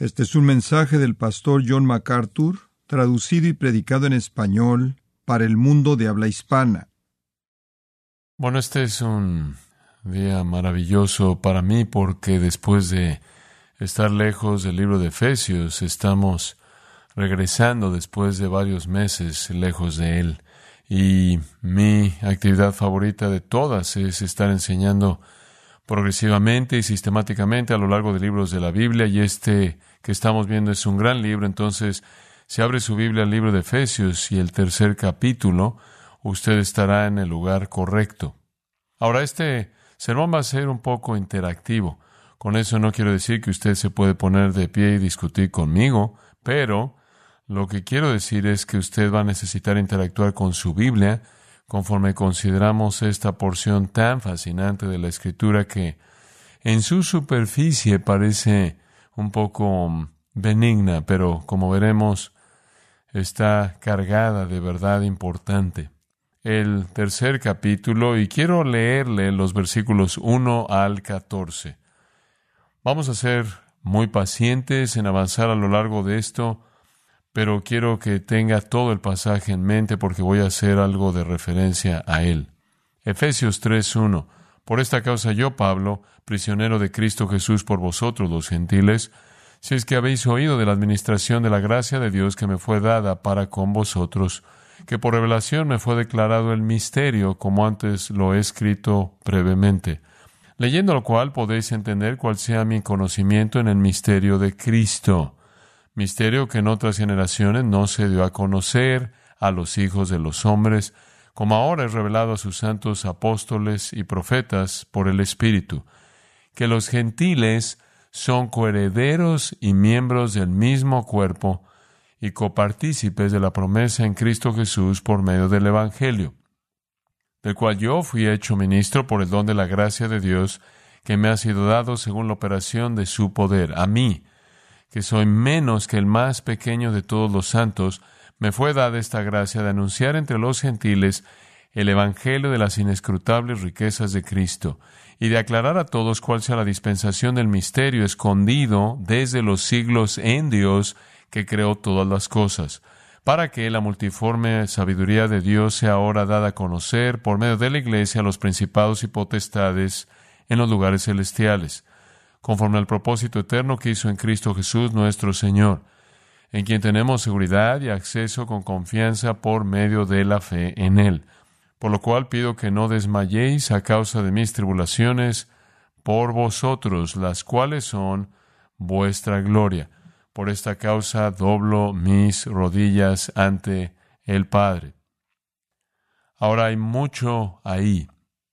Este es un mensaje del pastor John MacArthur, traducido y predicado en español para el mundo de habla hispana. Bueno, este es un día maravilloso para mí porque después de estar lejos del libro de Efesios, estamos regresando después de varios meses lejos de él. Y mi actividad favorita de todas es estar enseñando progresivamente y sistemáticamente a lo largo de libros de la Biblia, y este que estamos viendo es un gran libro. Entonces, si abre su Biblia al libro de Efesios y el 3 capítulo, usted estará en el lugar correcto. Ahora, este sermón va a ser un poco interactivo. Con eso no quiero decir que usted se puede poner de pie y discutir conmigo, pero lo que quiero decir es que usted va a necesitar interactuar con su Biblia conforme consideramos esta porción tan fascinante de la Escritura que en su superficie parece un poco benigna, pero como veremos, está cargada de verdad importante. El 3 capítulo, y quiero leerle los versículos 1 al 14. Vamos a ser muy pacientes en avanzar a lo largo de esto, pero quiero que tenga todo el pasaje en mente porque voy a hacer algo de referencia a él. Efesios 3:1. Por esta causa yo, Pablo, prisionero de Cristo Jesús por vosotros los gentiles, si es que habéis oído de la administración de la gracia de Dios que me fue dada para con vosotros, que por revelación me fue declarado el misterio, como antes lo he escrito brevemente, leyendo lo cual podéis entender cuál sea mi conocimiento en el misterio de Cristo, misterio que en otras generaciones no se dio a conocer a los hijos de los hombres, como ahora es revelado a sus santos apóstoles y profetas por el Espíritu, que los gentiles son coherederos y miembros del mismo cuerpo y copartícipes de la promesa en Cristo Jesús por medio del Evangelio, del cual yo fui hecho ministro por el don de la gracia de Dios que me ha sido dado según la operación de su poder. A mí, que soy menos que el más pequeño de todos los santos, me fue dada esta gracia de anunciar entre los gentiles el evangelio de las inescrutables riquezas de Cristo y de aclarar a todos cuál sea la dispensación del misterio escondido desde los siglos en Dios que creó todas las cosas, para que la multiforme sabiduría de Dios sea ahora dada a conocer por medio de la Iglesia a los principados y potestades en los lugares celestiales, conforme al propósito eterno que hizo en Cristo Jesús nuestro Señor, en quien tenemos seguridad y acceso con confianza por medio de la fe en Él. Por lo cual pido que no desmayéis a causa de mis tribulaciones por vosotros, las cuales son vuestra gloria. Por esta causa doblo mis rodillas ante el Padre. Ahora hay mucho ahí.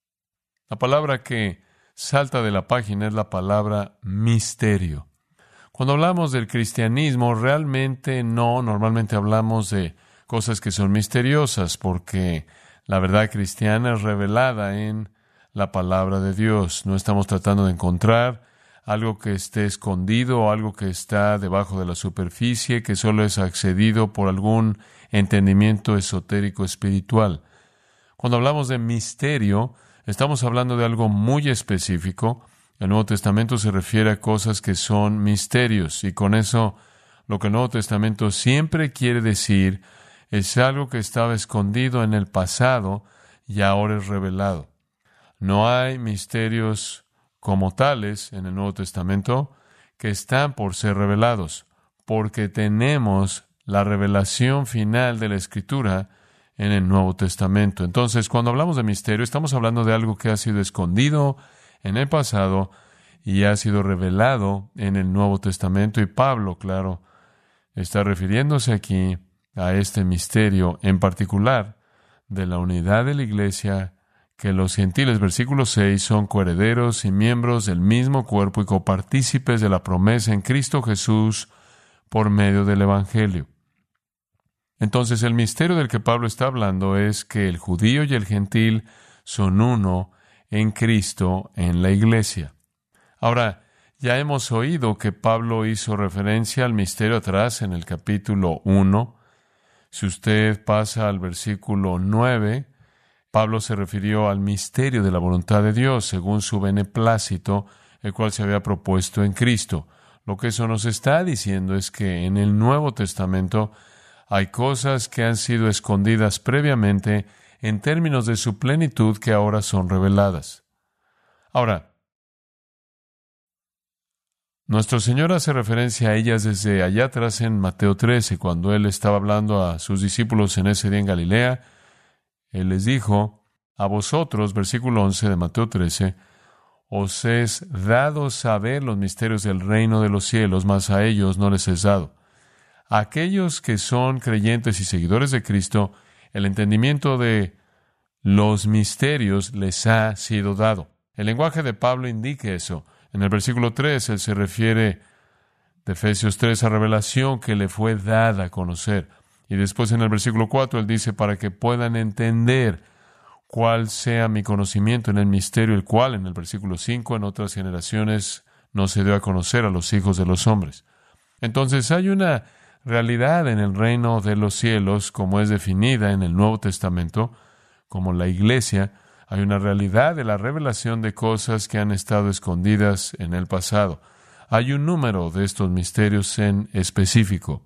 La palabra que salta de la página es la palabra misterio. Cuando hablamos del cristianismo, normalmente hablamos de cosas que son misteriosas, porque la verdad cristiana es revelada en la palabra de Dios. No estamos tratando de encontrar algo que esté escondido o algo que está debajo de la superficie, que solo es accedido por algún entendimiento esotérico espiritual. Cuando hablamos de misterio, estamos hablando de algo muy específico. El Nuevo Testamento se refiere a cosas que son misterios, y con eso lo que el Nuevo Testamento siempre quiere decir es algo que estaba escondido en el pasado y ahora es revelado. No hay misterios como tales en el Nuevo Testamento que están por ser revelados, porque tenemos la revelación final de la Escritura en el Nuevo Testamento. Entonces, cuando hablamos de misterio, estamos hablando de algo que ha sido escondido en el pasado y ha sido revelado en el Nuevo Testamento. Y Pablo, claro, está refiriéndose aquí a este misterio en particular de la unidad de la Iglesia, que los gentiles, versículo 6, son coherederos y miembros del mismo cuerpo y copartícipes de la promesa en Cristo Jesús por medio del Evangelio. Entonces, el misterio del que Pablo está hablando es que el judío y el gentil son uno en Cristo, en la Iglesia. Ahora, ya hemos oído que Pablo hizo referencia al misterio atrás en el capítulo 1. Si usted pasa al versículo 9, Pablo se refirió al misterio de la voluntad de Dios según su beneplácito, el cual se había propuesto en Cristo. Lo que eso nos está diciendo es que en el Nuevo Testamento hay cosas que han sido escondidas previamente en términos de su plenitud que ahora son reveladas. Ahora, nuestro Señor hace referencia a ellas desde allá atrás en Mateo 13, cuando Él estaba hablando a sus discípulos en ese día en Galilea. Él les dijo, a vosotros, versículo 11 de Mateo 13, os es dado saber los misterios del reino de los cielos, mas a ellos no les es dado. A aquellos que son creyentes y seguidores de Cristo, el entendimiento de los misterios les ha sido dado. El lenguaje de Pablo indica eso. En el versículo 3, él se refiere de Efesios 3 a revelación que le fue dada a conocer. Y después en el versículo 4, él dice, para que puedan entender cuál sea mi conocimiento en el misterio, el cual, en el versículo 5, en otras generaciones no se dio a conocer a los hijos de los hombres. Entonces hay una realidad en el reino de los cielos, como es definida en el Nuevo Testamento, como la iglesia. Hay una realidad de la revelación de cosas que han estado escondidas en el pasado. Hay un número de estos misterios en específico.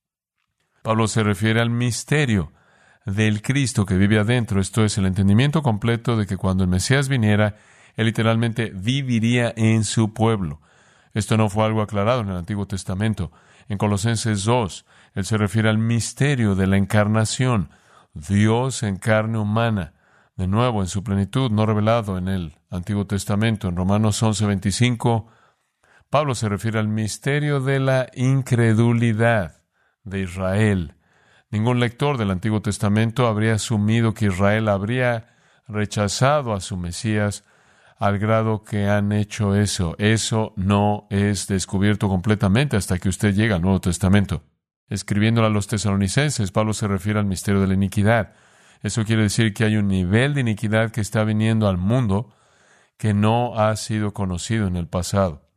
Pablo se refiere al misterio del Cristo que vive adentro, esto es, el entendimiento completo de que cuando el Mesías viniera, Él literalmente viviría en su pueblo. Esto no fue algo aclarado en el Antiguo Testamento. En Colosenses 2, Él se refiere al misterio de la encarnación, Dios en carne humana, de nuevo en su plenitud, no revelado en el Antiguo Testamento. En Romanos 11:25, Pablo se refiere al misterio de la incredulidad de Israel. Ningún lector del Antiguo Testamento habría asumido que Israel habría rechazado a su Mesías al grado que han hecho eso. Eso no es descubierto completamente hasta que usted llega al Nuevo Testamento. Escribiéndole a los tesalonicenses, Pablo se refiere al misterio de la iniquidad. Eso quiere decir que hay un nivel de iniquidad que está viniendo al mundo que no ha sido conocido en el pasado.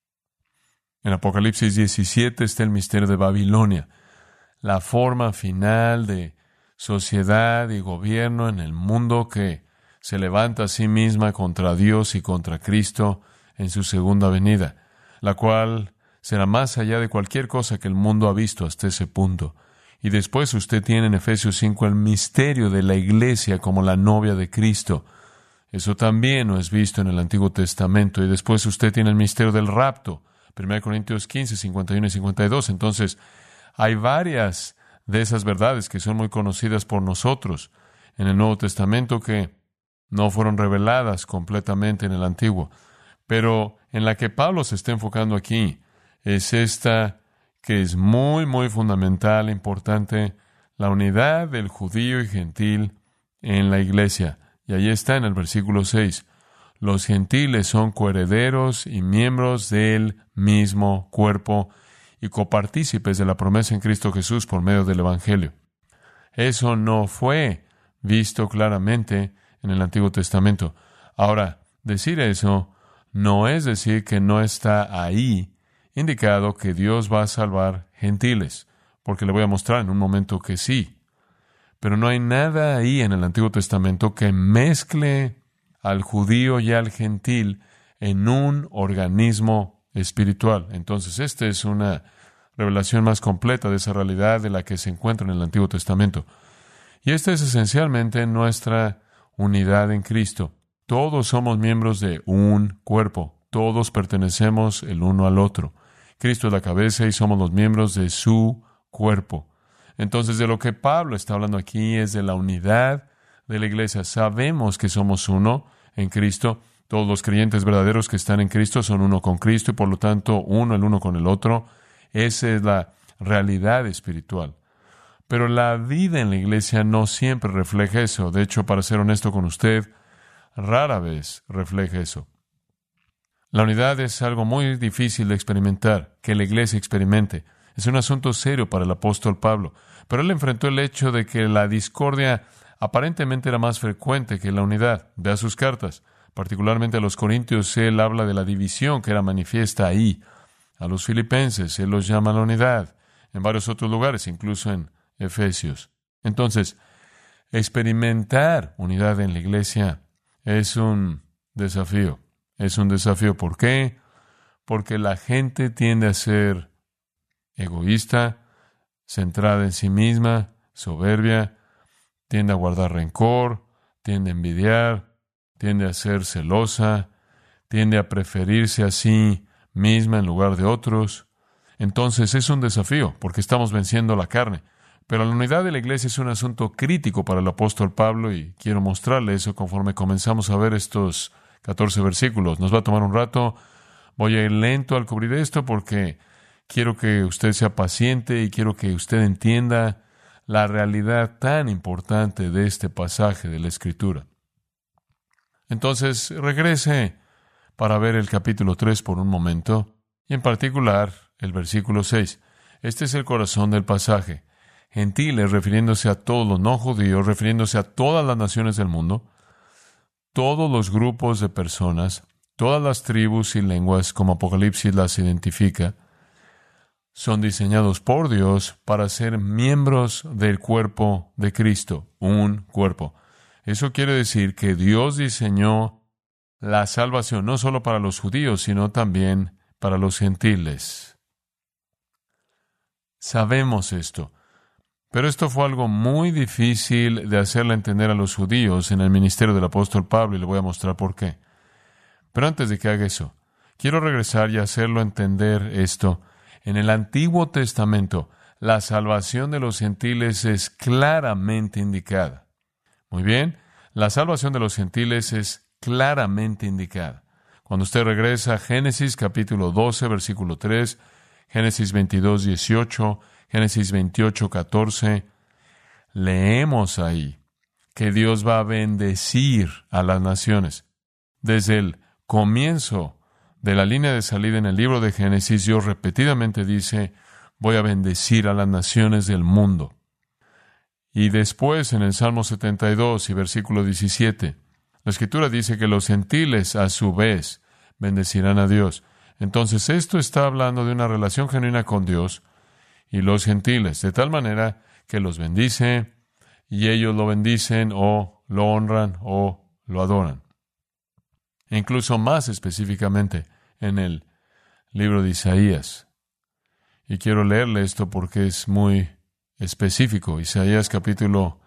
En Apocalipsis 17 está el misterio de Babilonia, la forma final de sociedad y gobierno en el mundo que se levanta a sí misma contra Dios y contra Cristo en su segunda venida, la cual será más allá de cualquier cosa que el mundo ha visto hasta ese punto. Y después usted tiene en Efesios 5 el misterio de la iglesia como la novia de Cristo. Eso también no es visto en el Antiguo Testamento. Y después usted tiene el misterio del rapto. 1 Corintios 15, 51 y 52. Entonces, hay varias de esas verdades que son muy conocidas por nosotros en el Nuevo Testamento que no fueron reveladas completamente en el Antiguo. Pero en la que Pablo se está enfocando aquí es esta que es muy, muy fundamental, importante, la unidad del judío y gentil en la iglesia. Y ahí está en el versículo 6. Los gentiles son coherederos y miembros del mismo cuerpo y copartícipes de la promesa en Cristo Jesús por medio del Evangelio. Eso no fue visto claramente en el Antiguo Testamento. Ahora, decir eso no es decir que no está ahí indicado que Dios va a salvar gentiles, porque le voy a mostrar en un momento que sí. Pero no hay nada ahí en el Antiguo Testamento que mezcle al judío y al gentil en un organismo espiritual. Entonces, esta es una revelación más completa de esa realidad de la que se encuentra en el Antiguo Testamento. Y esta es esencialmente nuestra unidad en Cristo. Todos somos miembros de un cuerpo. Todos pertenecemos el uno al otro. Cristo es la cabeza y somos los miembros de su cuerpo. Entonces, de lo que Pablo está hablando aquí es de la unidad de la iglesia. Sabemos que somos uno en Cristo. Todos los creyentes verdaderos que están en Cristo son uno con Cristo y por lo tanto uno el uno con el otro. Esa es la realidad espiritual. Pero la vida en la iglesia no siempre refleja eso. De hecho, para ser honesto con usted, rara vez refleja eso. La unidad es algo muy difícil de experimentar, que la iglesia experimente. Es un asunto serio para el apóstol Pablo. Pero él enfrentó el hecho de que la discordia aparentemente era más frecuente que la unidad. Vea sus cartas. Particularmente a los Corintios, él habla de la división que era manifiesta ahí. A los Filipenses, él los llama a la unidad. En varios otros lugares, incluso en Efesios. Entonces, experimentar unidad en la iglesia es un desafío. Es un desafío. ¿Por qué? porque la gente tiende a ser egoísta, centrada en sí misma, soberbia, tiende a guardar rencor, tiende a envidiar, tiende a ser celosa, tiende a preferirse a sí misma en lugar de otros. Entonces es un desafío, porque estamos venciendo la carne. Pero la unidad de la iglesia es un asunto crítico para el apóstol Pablo y quiero mostrarle eso conforme comenzamos a ver estos 14 versículos. Nos va a tomar un rato. Voy a ir lento al cubrir esto porque quiero que usted sea paciente y quiero que usted entienda la realidad tan importante de este pasaje de la Escritura. Entonces, regrese para ver el capítulo 3 por un momento y en particular el versículo 6. Este es el corazón del pasaje. Gentiles, refiriéndose a todos los no judíos, refiriéndose a todas las naciones del mundo, todos los grupos de personas, todas las tribus y lenguas, como Apocalipsis las identifica, son diseñados por Dios para ser miembros del cuerpo de Cristo, un cuerpo. Eso quiere decir que Dios diseñó la salvación no solo para los judíos, sino también para los gentiles. Sabemos esto. Pero esto fue algo muy difícil de hacerle entender a los judíos en el ministerio del apóstol Pablo, y le voy a mostrar por qué. Pero antes de que haga eso, quiero regresar y hacerlo entender esto. En el Antiguo Testamento, la salvación de los gentiles es claramente indicada. Muy bien, la salvación de los gentiles es claramente indicada. Cuando usted regresa a Génesis capítulo 12, versículo 3, Génesis 22, 18, Génesis 28, 14, leemos ahí que Dios va a bendecir a las naciones. Desde el comienzo de la línea de salida en el libro de Génesis, Dios repetidamente dice, voy a bendecir a las naciones del mundo. Y después en el Salmo 72 y versículo 17, la Escritura dice que los gentiles a su vez bendecirán a Dios. Entonces esto está hablando de una relación genuina con Dios y los gentiles, de tal manera que los bendice y ellos lo bendicen o lo honran o lo adoran. E incluso más específicamente en el libro de Isaías. Y quiero leerle esto porque es muy específico. Isaías capítulo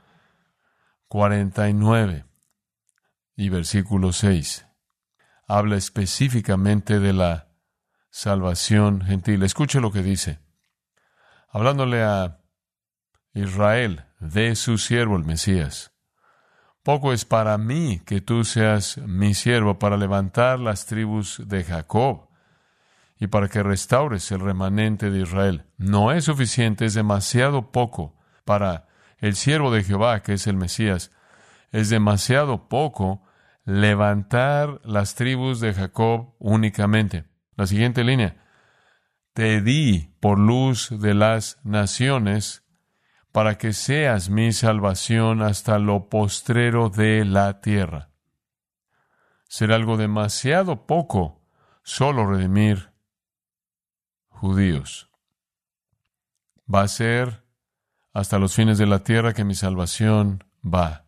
49 y versículo 6. Habla específicamente de la salvación gentil. Escuche lo que dice. Hablándole a Israel de su siervo el Mesías. Poco es para mí que tú seas mi siervo para levantar las tribus de Jacob y para que restaures el remanente de Israel. No es suficiente, es demasiado poco para el siervo de Jehová, que es el Mesías. Es demasiado poco levantar las tribus de Jacob únicamente. La siguiente línea. Te di por luz de las naciones para que seas mi salvación hasta lo postrero de la tierra. Será algo demasiado poco solo redimir judíos. Va a ser hasta los fines de la tierra que mi salvación va.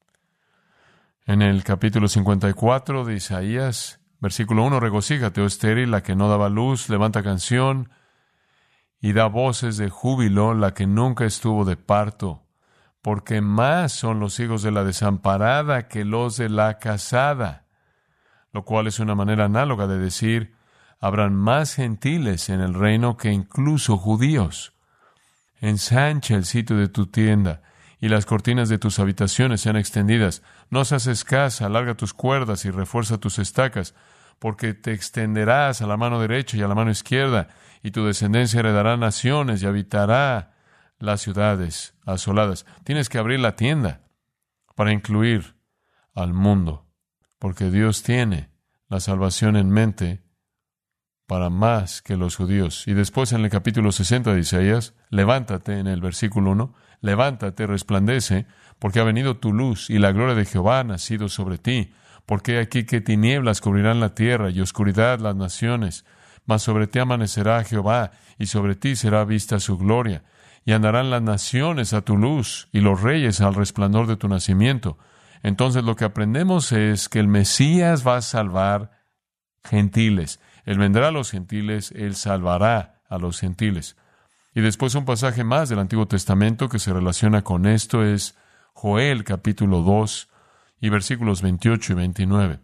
En el capítulo 54 de Isaías, versículo 1, regocíjate, oh estéril, la que no daba luz, levanta canción y da voces de júbilo, la que nunca estuvo de parto, porque más son los hijos de la desamparada que los de la casada, lo cual es una manera análoga de decir, habrán más gentiles en el reino que incluso judíos. Ensancha el sitio de tu tienda, y las cortinas de tus habitaciones sean extendidas. No seas escasa, alarga tus cuerdas y refuerza tus estacas, porque te extenderás a la mano derecha y a la mano izquierda, y tu descendencia heredará naciones y habitará las ciudades asoladas. Tienes que abrir la tienda para incluir al mundo, porque Dios tiene la salvación en mente para más que los judíos. Y después en el capítulo 60 de Isaías, levántate en el versículo 1, levántate, resplandece, porque ha venido tu luz y la gloria de Jehová ha nacido sobre ti. Porque aquí que tinieblas cubrirán la tierra y oscuridad las naciones. Mas sobre ti amanecerá Jehová y sobre ti será vista su gloria. Y andarán las naciones a tu luz y los reyes al resplandor de tu nacimiento. Entonces lo que aprendemos es que el Mesías va a salvar gentiles. Él vendrá a los gentiles, Él salvará a los gentiles. Y después un pasaje más del Antiguo Testamento que se relaciona con esto es Joel capítulo 2 y versículos 28 y 29.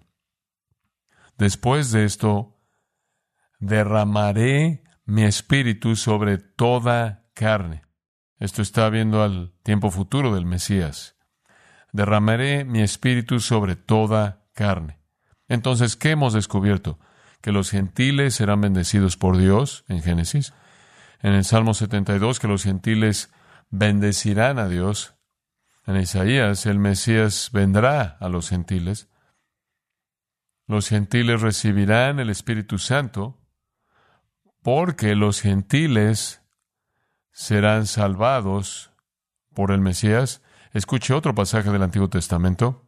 Después de esto, derramaré mi espíritu sobre toda carne. Esto está viendo al tiempo futuro del Mesías. Derramaré mi espíritu sobre toda carne. Entonces, ¿qué hemos descubierto? Que los gentiles serán bendecidos por Dios, en Génesis. En el Salmo 72, que los gentiles bendecirán a Dios. En Isaías, el Mesías vendrá a los gentiles. Los gentiles recibirán el Espíritu Santo, porque los gentiles serán salvados por el Mesías. Escuche otro pasaje del Antiguo Testamento.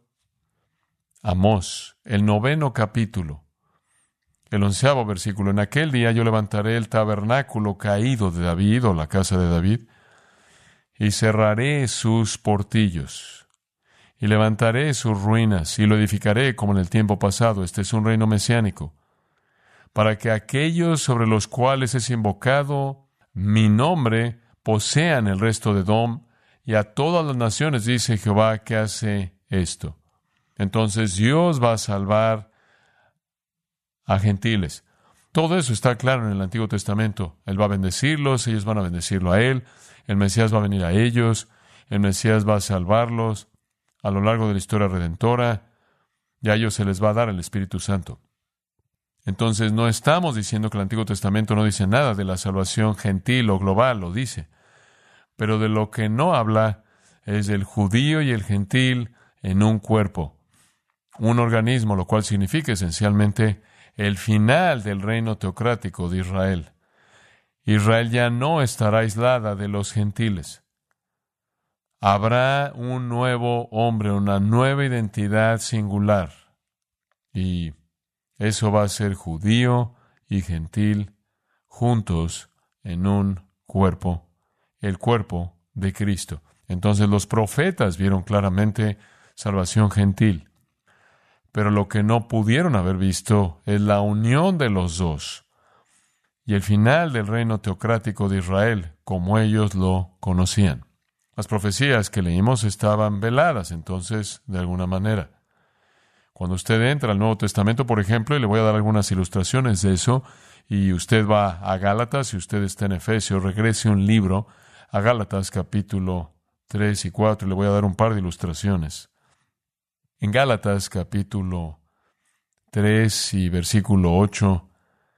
Amós, el 9º capítulo, el 11º versículo. En aquel día yo levantaré el tabernáculo caído de David, o la casa de David, y cerraré sus portillos, y levantaré sus ruinas, y lo edificaré como en el tiempo pasado. Este es un reino mesiánico, para que aquellos sobre los cuales es invocado mi nombre posean el resto de Edom, y a todas las naciones, dice Jehová, que hace esto. Entonces Dios va a salvar a gentiles. Todo eso está claro en el Antiguo Testamento. Él va a bendecirlos, ellos van a bendecirlo a Él, el Mesías va a venir a ellos, el Mesías va a salvarlos a lo largo de la historia redentora, y a ellos se les va a dar el Espíritu Santo. Entonces no estamos diciendo que el Antiguo Testamento no dice nada de la salvación gentil o global, lo dice. Pero de lo que no habla es del judío y el gentil en un cuerpo, un organismo, lo cual significa esencialmente el final del reino teocrático de Israel. Israel ya no estará aislada de los gentiles. Habrá un nuevo hombre, una nueva identidad singular. Y eso va a ser judío y gentil juntos en un cuerpo, el cuerpo de Cristo. Entonces los profetas vieron claramente salvación gentil. Pero lo que no pudieron haber visto es la unión de los dos y el final del reino teocrático de Israel, como ellos lo conocían. Las profecías que leímos estaban veladas, entonces, de alguna manera. Cuando usted entra al Nuevo Testamento, por ejemplo, y le voy a dar algunas ilustraciones de eso, y usted va a Gálatas, si usted está en Efesios, regrese un libro a Gálatas capítulo 3 y 4, y le voy a dar un par de ilustraciones. En Gálatas capítulo 3 y versículo 8,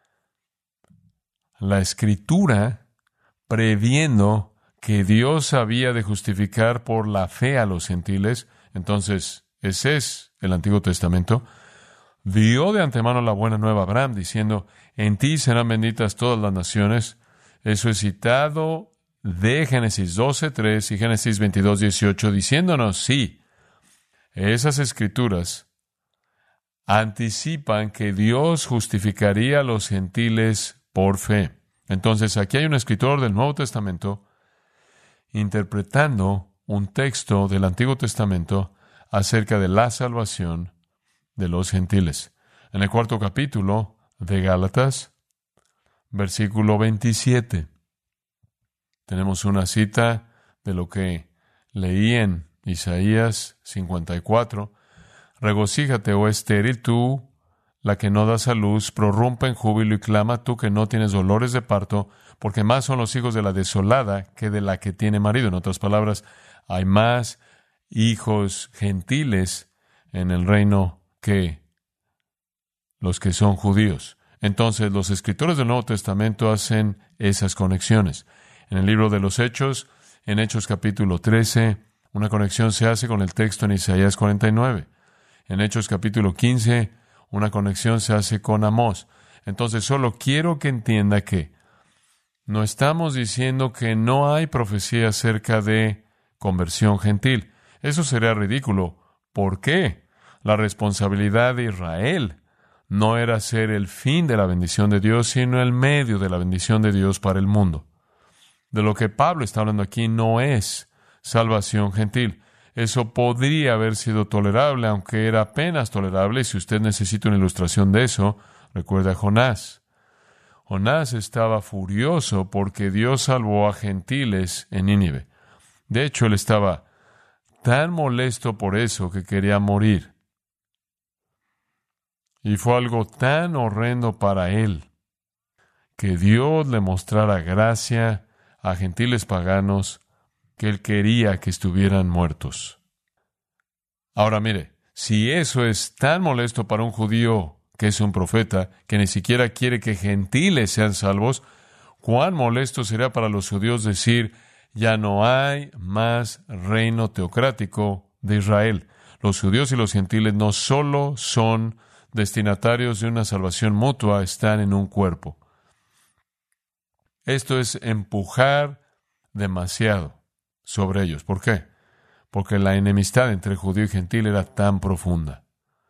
la Escritura, previendo que Dios había de justificar por la fe a los gentiles, entonces ese es el Antiguo Testamento, dio de antemano la buena nueva a Abraham, diciendo, en ti serán benditas todas las naciones. Eso es citado de Génesis 12:3 y Génesis 22:18, diciéndonos, sí, esas escrituras anticipan que Dios justificaría a los gentiles por fe. Entonces, aquí hay un escritor del Nuevo Testamento interpretando un texto del Antiguo Testamento acerca de la salvación de los gentiles. En el 4º capítulo de Gálatas, versículo 27, tenemos una cita de lo que leí en Isaías 54. Regocíjate, oh estéril, tú, la que no das a luz, prorrumpe en júbilo y clama, tú que no tienes dolores de parto, porque más son los hijos de la desolada que de la que tiene marido. En otras palabras, hay más hijos gentiles en el reino que los que son judíos. Entonces, los escritores del Nuevo Testamento hacen esas conexiones. En el libro de los Hechos, en Hechos capítulo 13, una conexión se hace con el texto en Isaías 49. En Hechos capítulo 15, una conexión se hace con Amós. Entonces, solo quiero que entienda que no estamos diciendo que no hay profecía acerca de conversión gentil. Eso sería ridículo. ¿Por qué? La responsabilidad de Israel no era ser el fin de la bendición de Dios, sino el medio de la bendición de Dios para el mundo. De lo que Pablo está hablando aquí no es salvación gentil. Eso podría haber sido tolerable, aunque era apenas tolerable. Y si usted necesita una ilustración de eso, recuerde a Jonás. Jonás estaba furioso porque Dios salvó a gentiles en Nínive. De hecho, él estaba tan molesto por eso que quería morir. Y fue algo tan horrendo para él que Dios le mostrara gracia a gentiles paganos que él quería que estuvieran muertos. Ahora mire, si eso es tan molesto para un judío que es un profeta, que ni siquiera quiere que gentiles sean salvos, ¿cuán molesto será para los judíos decir, ya no hay más reino teocrático de Israel? Los judíos y los gentiles no solo son destinatarios de una salvación mutua, están en un cuerpo. Esto es empujar demasiado sobre ellos. ¿Por qué? Porque la enemistad entre judío y gentil era tan profunda.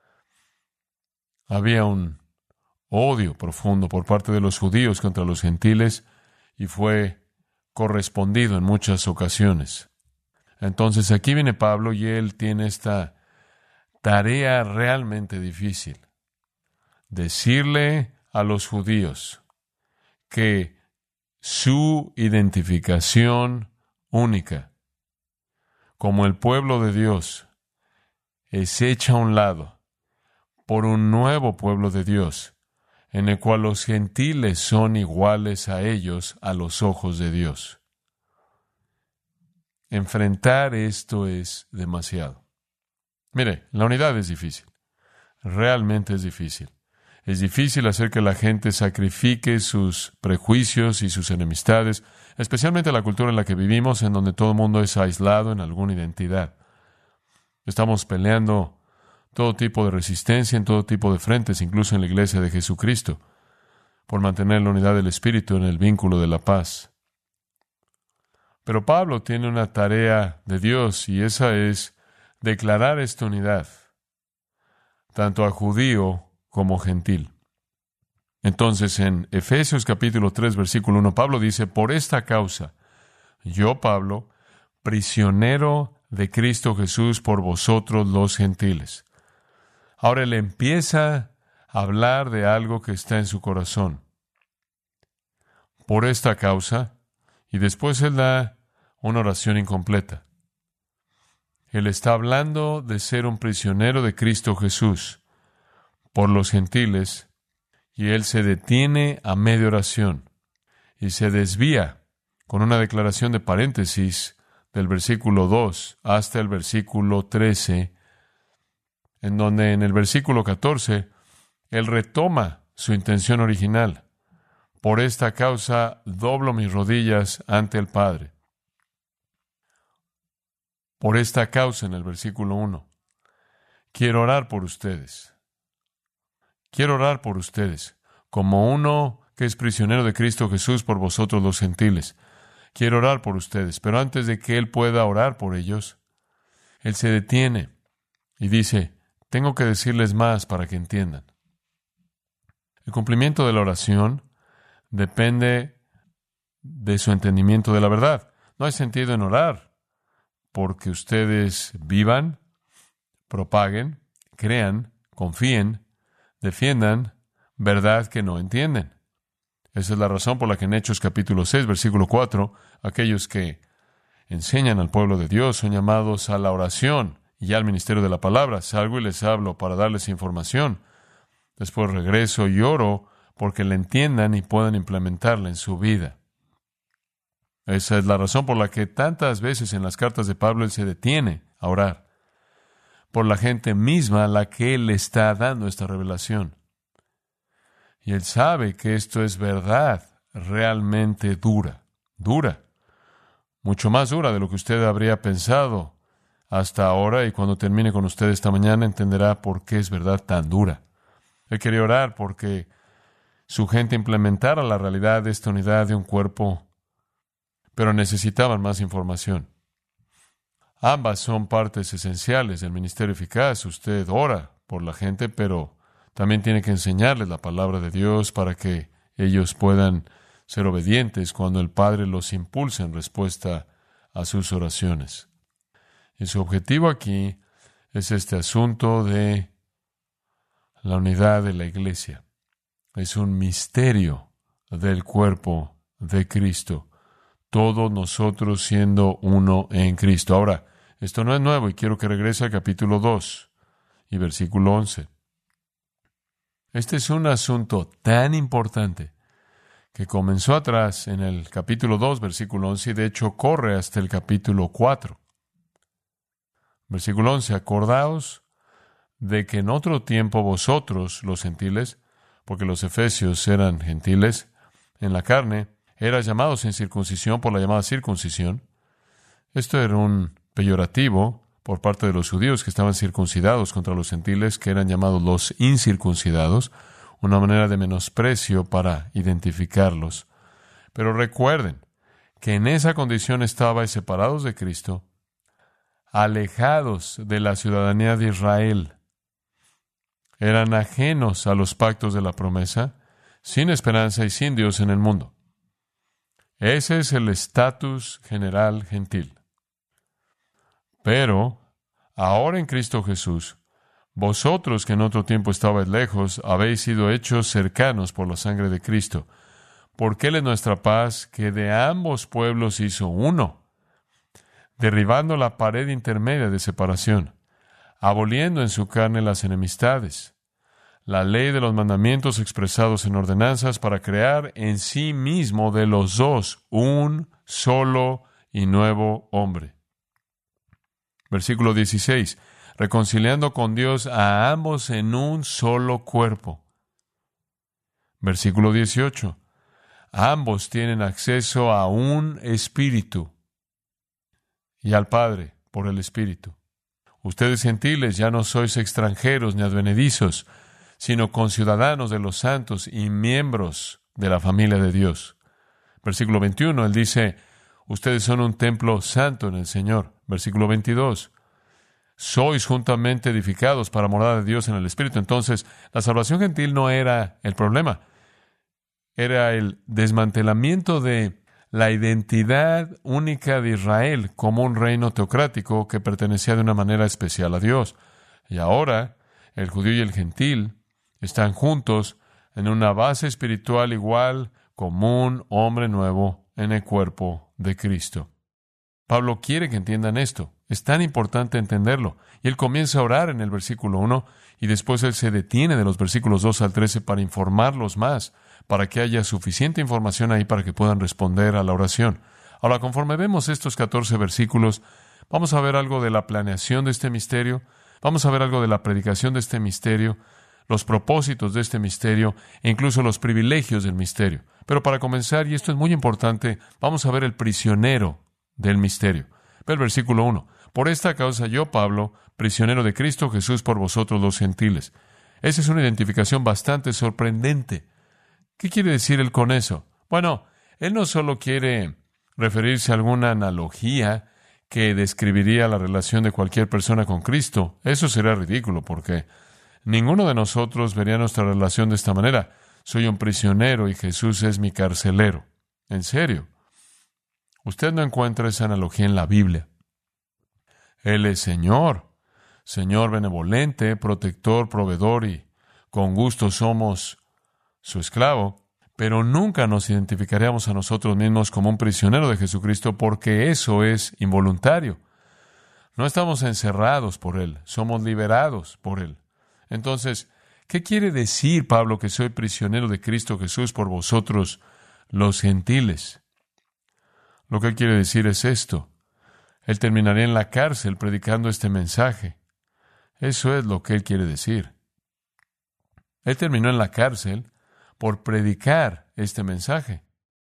Había un odio profundo por parte de los judíos contra los gentiles y fue correspondido en muchas ocasiones. Entonces aquí viene Pablo y él tiene esta tarea realmente difícil. Decirle a los judíos que su identificación única como el pueblo de Dios es hecha a un lado por un nuevo pueblo de Dios, en el cual los gentiles son iguales a ellos a los ojos de Dios. Enfrentar esto es demasiado. Mire, la unidad es difícil. Realmente es difícil. Es difícil hacer que la gente sacrifique sus prejuicios y sus enemistades, especialmente la cultura en la que vivimos, en donde todo el mundo es aislado en alguna identidad. Estamos peleando todo tipo de resistencia en todo tipo de frentes, incluso en la iglesia de Jesucristo, por mantener la unidad del Espíritu en el vínculo de la paz. Pero Pablo tiene una tarea de Dios y esa es declarar esta unidad, tanto a judío como gentil. Entonces, en Efesios capítulo 3, versículo 1, Pablo dice, por esta causa, yo, Pablo, prisionero de Cristo Jesús por vosotros los gentiles. Ahora él empieza a hablar de algo que está en su corazón. Por esta causa, y después él da una oración incompleta. Él está hablando de ser un prisionero de Cristo Jesús por los gentiles, y él se detiene a media oración y se desvía con una declaración de paréntesis del versículo 2 hasta el versículo 13, en donde en el versículo 14 él retoma su intención original. Por esta causa doblo mis rodillas ante el Padre. Por esta causa, en el versículo 1, quiero orar por ustedes. Quiero orar por ustedes, como uno que es prisionero de Cristo Jesús por vosotros los gentiles. Quiero orar por ustedes, pero antes de que él pueda orar por ellos, él se detiene y dice, tengo que decirles más para que entiendan. El cumplimiento de la oración depende de su entendimiento de la verdad. No hay sentido en orar porque ustedes vivan, propaguen, crean, confíen, defiendan verdad que no entienden. Esa es la razón por la que en Hechos capítulo 6, versículo 4, aquellos que enseñan al pueblo de Dios son llamados a la oración y al ministerio de la palabra. Salgo y les hablo para darles información. Después regreso y oro porque la entiendan y puedan implementarla en su vida. Esa es la razón por la que tantas veces en las cartas de Pablo él se detiene a orar por la gente misma a la que él le está dando esta revelación. Y él sabe que esto es verdad realmente dura, mucho más dura de lo que usted habría pensado hasta ahora, y cuando termine con usted esta mañana entenderá por qué es verdad tan dura. Él quería orar porque su gente implementara la realidad de esta unidad de un cuerpo, pero necesitaban más información. Ambas son partes esenciales del ministerio eficaz. Usted ora por la gente, pero también tiene que enseñarles la palabra de Dios para que ellos puedan ser obedientes cuando el Padre los impulsa en respuesta a sus oraciones. Y su objetivo aquí es este asunto de la unidad de la iglesia. Es un misterio del cuerpo de Cristo. Todos nosotros siendo uno en Cristo. Ahora, esto no es nuevo y quiero que regrese al capítulo 2 y versículo 11. Este es un asunto tan importante que comenzó atrás en el capítulo 2, versículo 11, y de hecho corre hasta el capítulo 4. Versículo 11, acordaos de que en otro tiempo vosotros, los gentiles, porque los efesios eran gentiles, en la carne, eras llamados en circuncisión por la llamada circuncisión. Esto era un peyorativo por parte de los judíos que estaban circuncidados contra los gentiles, que eran llamados los incircuncidados, una manera de menosprecio para identificarlos. Pero recuerden que en esa condición estabais separados de Cristo, alejados de la ciudadanía de Israel, eran ajenos a los pactos de la promesa, sin esperanza y sin Dios en el mundo. Ese es el estatus general gentil. Pero, ahora en Cristo Jesús, vosotros que en otro tiempo estabais lejos, habéis sido hechos cercanos por la sangre de Cristo, porque Él es nuestra paz, que de ambos pueblos hizo uno, derribando la pared intermedia de separación, aboliendo en su carne las enemistades, la ley de los mandamientos expresados en ordenanzas, para crear en sí mismo de los dos un solo y nuevo hombre. Versículo 16. Reconciliando con Dios a ambos en un solo cuerpo. Versículo 18. Ambos tienen acceso a un espíritu y al Padre por el Espíritu. Ustedes gentiles ya no sois extranjeros ni advenedizos, sino conciudadanos de los santos y miembros de la familia de Dios. Versículo 21, él dice, ustedes son un templo santo en el Señor. Versículo 22, sois juntamente edificados para morada de Dios en el Espíritu. Entonces, la salvación gentil no era el problema. Era el desmantelamiento de la identidad única de Israel como un reino teocrático que pertenecía de una manera especial a Dios. Y ahora, el judío y el gentil están juntos en una base espiritual igual como un hombre nuevo en el cuerpo de Cristo. Pablo quiere que entiendan esto. Es tan importante entenderlo. Y él comienza a orar en el versículo 1 y después él se detiene de los versículos 2 al 13 para informarlos más, para que haya suficiente información ahí para que puedan responder a la oración. Ahora, conforme vemos estos 14 versículos, vamos a ver algo de la planeación de este misterio, vamos a ver algo de la predicación de este misterio, los propósitos de este misterio e incluso los privilegios del misterio. Pero para comenzar, y esto es muy importante, vamos a ver el prisionero del misterio. Ve el versículo 1. Por esta causa yo, Pablo, prisionero de Cristo Jesús por vosotros los gentiles. Esa es una identificación bastante sorprendente. ¿Qué quiere decir él con eso? Bueno, él no solo quiere referirse a alguna analogía que describiría la relación de cualquier persona con Cristo. Eso sería ridículo porque ninguno de nosotros vería nuestra relación de esta manera. Soy un prisionero y Jesús es mi carcelero. En serio. Usted no encuentra esa analogía en la Biblia. Él es Señor, Señor benevolente, protector, proveedor y con gusto somos su esclavo, pero nunca nos identificaríamos a nosotros mismos como un prisionero de Jesucristo porque eso es involuntario. No estamos encerrados por Él, somos liberados por Él. Entonces, ¿qué quiere decir Pablo que soy prisionero de Cristo Jesús por vosotros los gentiles? Lo que él quiere decir es esto. Él terminaría en la cárcel predicando este mensaje. Eso es lo que él quiere decir. Él terminó en la cárcel por predicar este mensaje.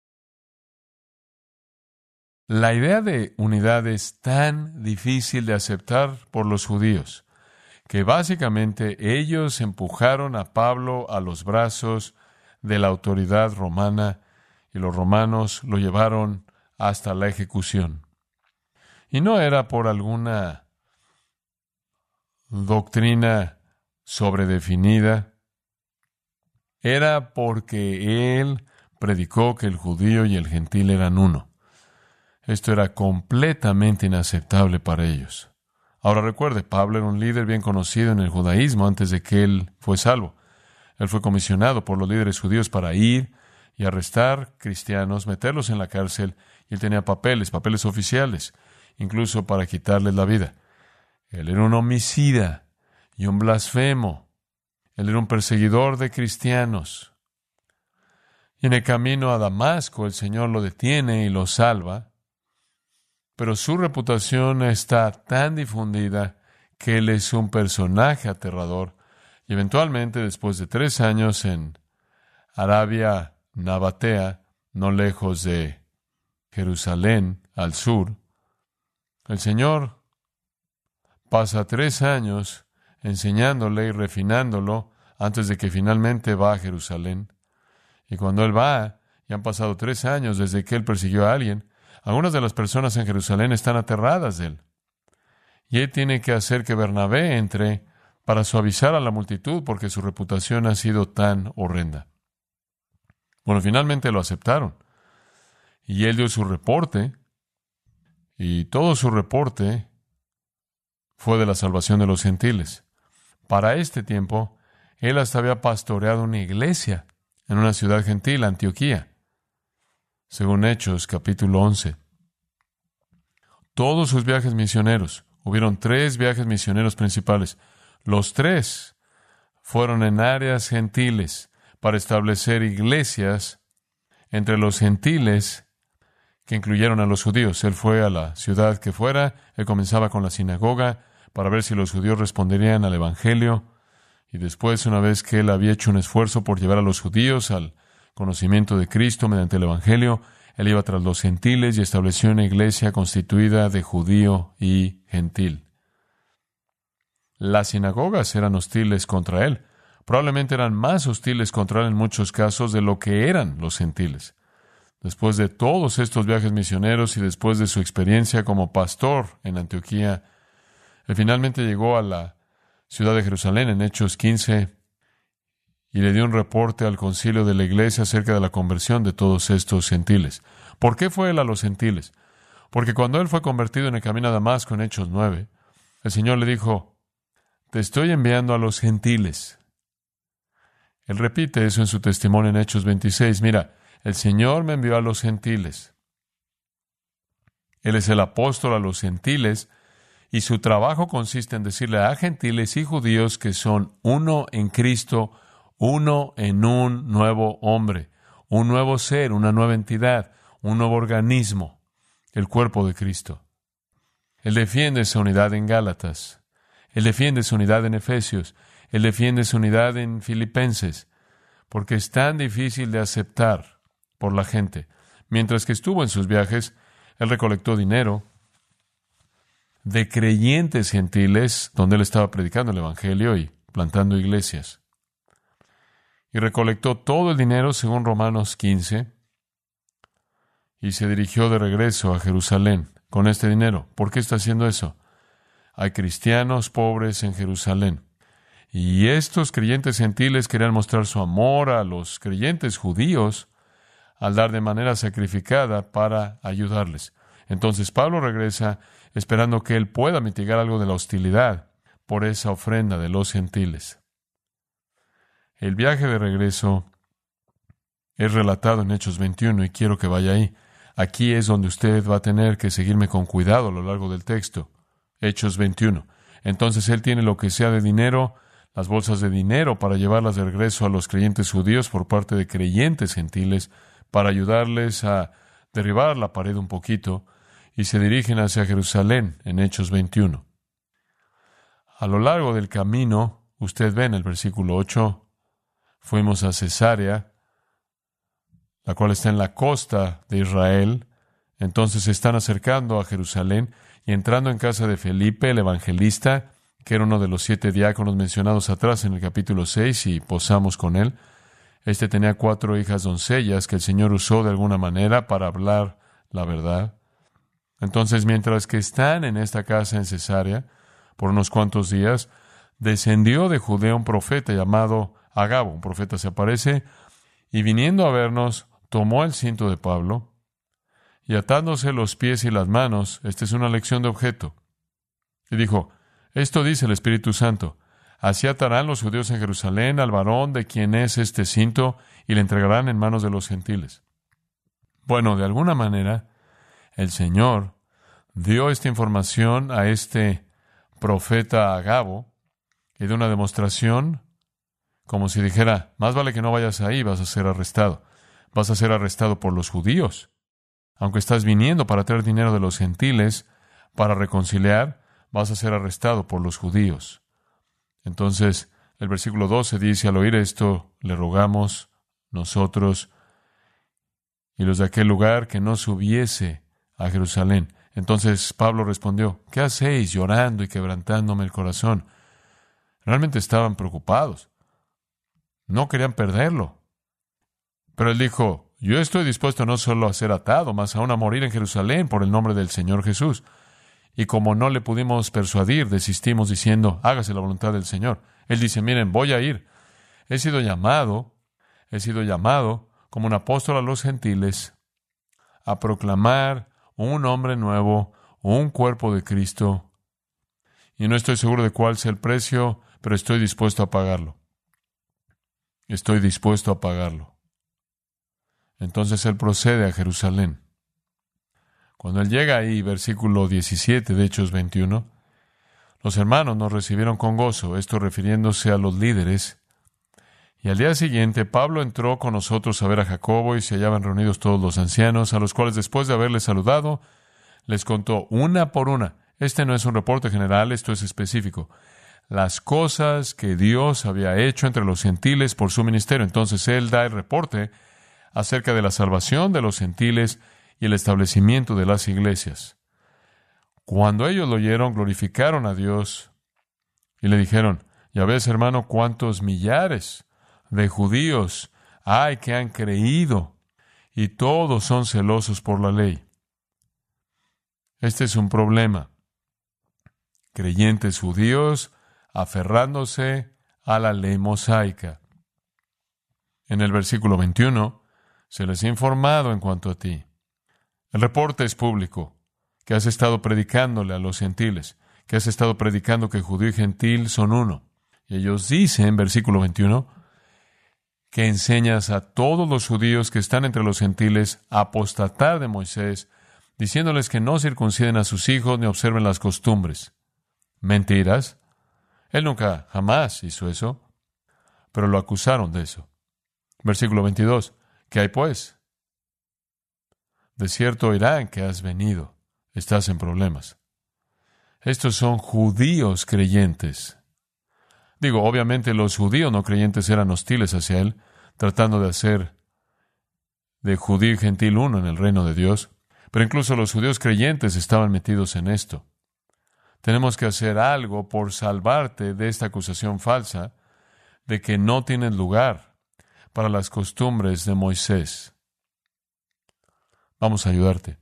La idea de unidad es tan difícil de aceptar por los judíos que básicamente ellos empujaron a Pablo a los brazos de la autoridad romana y los romanos lo llevaron hasta la ejecución. Y no era por alguna doctrina sobredefinida, era porque él predicó que el judío y el gentil eran uno. Esto era completamente inaceptable para ellos. Ahora recuerde, Pablo era un líder bien conocido en el judaísmo antes de que él fue salvo. Él fue comisionado por los líderes judíos para ir y arrestar cristianos, meterlos en la cárcel, y él tenía papeles oficiales, incluso para quitarles la vida. Él era un homicida y un blasfemo. Él era un perseguidor de cristianos. Y en el camino a Damasco el Señor lo detiene y lo salva, pero su reputación está tan difundida que él es un personaje aterrador, y eventualmente, después de 3 años en Arabia Nabatea, no lejos de Jerusalén, al sur, el Señor pasa 3 años enseñándole y refinándolo antes de que finalmente va a Jerusalén. Y cuando él va, y han pasado 3 años desde que él persiguió a alguien, algunas de las personas en Jerusalén están aterradas de él. Y él tiene que hacer que Bernabé entre para suavizar a la multitud porque su reputación ha sido tan horrenda. Bueno, finalmente lo aceptaron. Y él dio su reporte, y todo su reporte fue de la salvación de los gentiles. Para este tiempo, él hasta había pastoreado una iglesia en una ciudad gentil, Antioquía, según Hechos, capítulo 11. Todos sus viajes misioneros, hubieron 3 viajes misioneros principales. Los 3 fueron en áreas gentiles para establecer iglesias entre los gentiles que incluyeron a los judíos. Él fue a la ciudad que fuera, él comenzaba con la sinagoga para ver si los judíos responderían al evangelio. Y después, una vez que él había hecho un esfuerzo por llevar a los judíos al conocimiento de Cristo mediante el evangelio, él iba tras los gentiles y estableció una iglesia constituida de judío y gentil. Las sinagogas eran hostiles contra él. Probablemente eran más hostiles contra él en muchos casos de lo que eran los gentiles. Después de todos estos viajes misioneros y después de su experiencia como pastor en Antioquía, él finalmente llegó a la ciudad de Jerusalén en Hechos 15 y le dio un reporte al concilio de la iglesia acerca de la conversión de todos estos gentiles. ¿Por qué fue él a los gentiles? Porque cuando él fue convertido en el camino a Damasco en Hechos 9, el Señor le dijo: te estoy enviando a los gentiles. Él repite eso en su testimonio en Hechos 26. Mira, el Señor me envió a los gentiles. Él es el apóstol a los gentiles, y su trabajo consiste en decirle a gentiles y judíos que son uno en Cristo, uno en un nuevo hombre, un nuevo ser, una nueva entidad, un nuevo organismo, el cuerpo de Cristo. Él defiende esa unidad en Gálatas. Él defiende esa unidad en Efesios. Él defiende esa unidad en Filipenses, porque es tan difícil de aceptar por la gente. Mientras que estuvo en sus viajes, él recolectó dinero de creyentes gentiles, donde él estaba predicando el evangelio y plantando iglesias. Y recolectó todo el dinero, según Romanos 15, y se dirigió de regreso a Jerusalén con este dinero. ¿Por qué está haciendo eso? Hay cristianos pobres en Jerusalén. Y estos creyentes gentiles querían mostrar su amor a los creyentes judíos al dar de manera sacrificada para ayudarles. Entonces Pablo regresa esperando que él pueda mitigar algo de la hostilidad por esa ofrenda de los gentiles. El viaje de regreso es relatado en Hechos 21 y quiero que vaya ahí. Aquí es donde usted va a tener que seguirme con cuidado a lo largo del texto. Hechos 21. Entonces él tiene lo que sea de dinero, las bolsas de dinero para llevarlas de regreso a los creyentes judíos por parte de creyentes gentiles para ayudarles a derribar la pared un poquito, y se dirigen hacia Jerusalén en Hechos 21. A lo largo del camino, usted ve en el versículo 8, fuimos a Cesarea, la cual está en la costa de Israel. Entonces se están acercando a Jerusalén y entrando en casa de Felipe, el evangelista, que era uno de los 7 diáconos mencionados atrás en el capítulo 6, y posamos con él. Este tenía 4 hijas doncellas que el Señor usó de alguna manera para hablar la verdad. Entonces, mientras que están en esta casa en Cesarea, por unos cuantos días, descendió de Judea un profeta llamado Agabo. Un profeta se aparece, y viniendo a vernos, tomó el cinto de Pablo, y atándose los pies y las manos, esta es una lección de objeto, y dijo: esto dice el Espíritu Santo, Así atarán los judíos en Jerusalén al varón de quien es este cinto y le entregarán en manos de los gentiles. Bueno, de alguna manera, el Señor dio esta información a este profeta Agabo y de una demostración como si dijera, más vale que no vayas ahí, vas a ser arrestado. Vas a ser arrestado por los judíos. Aunque estás viniendo para traer dinero de los gentiles, para reconciliar, vas a ser arrestado por los judíos. Entonces, el versículo 12 dice, al oír esto, le rogamos nosotros y los de aquel lugar que no subiese a Jerusalén. Entonces Pablo respondió, ¿qué hacéis llorando y quebrantándome el corazón? Realmente estaban preocupados. No querían perderlo. Pero él dijo, yo estoy dispuesto no solo a ser atado, mas aún a morir en Jerusalén por el nombre del Señor Jesús. Y como no le pudimos persuadir, desistimos diciendo, hágase la voluntad del Señor. Él dice, miren, voy a ir. He sido llamado como un apóstol a los gentiles a proclamar un hombre nuevo, un cuerpo de Cristo. Y no estoy seguro de cuál sea el precio, pero estoy dispuesto a pagarlo. Estoy dispuesto a pagarlo. Entonces él procede a Jerusalén. Cuando él llega ahí, versículo 17 de Hechos 21, los hermanos nos recibieron con gozo, esto refiriéndose a los líderes. Y al día siguiente, Pablo entró con nosotros a ver a Jacobo y se hallaban reunidos todos los ancianos, a los cuales después de haberles saludado, les contó una por una. Este no es un reporte general, esto es específico. Las cosas que Dios había hecho entre los gentiles por su ministerio. Entonces él da el reporte acerca de la salvación de los gentiles y el establecimiento de las iglesias. Cuando ellos lo oyeron, glorificaron a Dios y le dijeron, ya ves, hermano, cuántos millares de judíos hay que han creído y todos son celosos por la ley. Este es un problema. Creyentes judíos aferrándose a la ley mosaica. En el versículo 21, se les ha informado en cuanto a ti. El reporte es público, que has estado predicándole a los gentiles, que has estado predicando que judío y gentil son uno. Y ellos dicen, versículo 21, que enseñas a todos los judíos que están entre los gentiles a apostatar de Moisés, diciéndoles que no circunciden a sus hijos ni observen las costumbres. Mentiras. Él nunca, jamás hizo eso, pero lo acusaron de eso. Versículo 22. ¿Qué hay pues? De cierto oirán que has venido. Estás en problemas. Estos son judíos creyentes. Digo, obviamente los judíos no creyentes eran hostiles hacia él, tratando de hacer de judío y gentil uno en el reino de Dios. Pero incluso los judíos creyentes estaban metidos en esto. Tenemos que hacer algo por salvarte de esta acusación falsa de que no tienes lugar para las costumbres de Moisés. Vamos a ayudarte.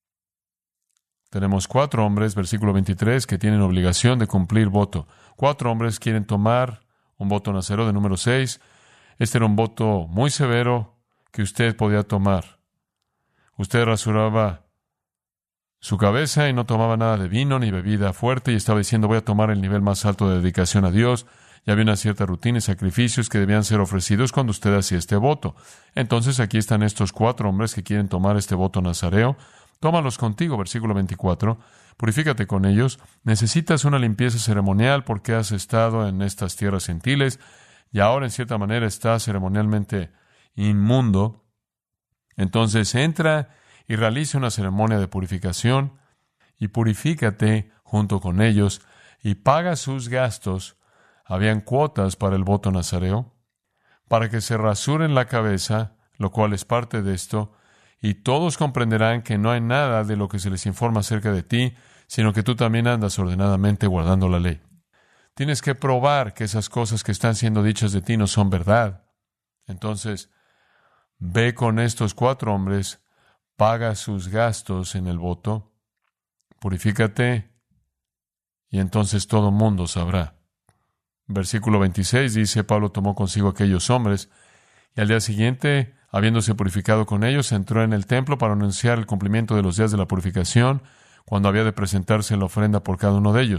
Tenemos 4 hombres, versículo 23, que tienen obligación de cumplir voto. 4 hombres quieren tomar un voto nazareo de número 6. Este era un voto muy severo que usted podía tomar. Usted rasuraba su cabeza y no tomaba nada de vino ni bebida fuerte y estaba diciendo, voy a tomar el nivel más alto de dedicación a Dios. Y había una cierta rutina y sacrificios que debían ser ofrecidos cuando usted hacía este voto. Entonces aquí están estos 4 hombres que quieren tomar este voto nazareo. Tómalos contigo, versículo 24. Purifícate con ellos. Necesitas una limpieza ceremonial porque has estado en estas tierras gentiles y ahora en cierta manera estás ceremonialmente inmundo. Entonces entra y realiza una ceremonia de purificación y purifícate junto con ellos y paga sus gastos. Habían cuotas para el voto nazareo, para que se rasuren la cabeza, lo cual es parte de esto, y todos comprenderán que no hay nada de lo que se les informa acerca de ti, sino que tú también andas ordenadamente guardando la ley. Tienes que probar que esas cosas que están siendo dichas de ti no son verdad. Entonces, ve con estos 4 hombres, paga sus gastos en el voto, purifícate, y entonces todo mundo sabrá. Versículo 26 dice, Pablo tomó consigo aquellos hombres, y al día siguiente, habiéndose purificado con ellos, entró en el templo para anunciar el cumplimiento de los días de la purificación, cuando había de presentarse la ofrenda por cada uno de ellos.